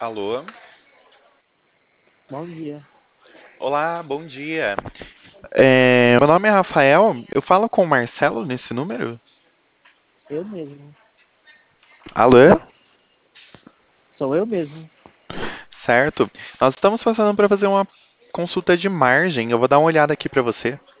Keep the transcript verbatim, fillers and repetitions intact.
Alô? Bom dia. Olá, bom dia. É, meu nome é Rafael. Eu falo com o Marcelo nesse número? Eu mesmo. Alô? Sou eu mesmo. Certo. Nós estamos passando para fazer uma consulta de margem. Eu vou dar uma olhada aqui para você.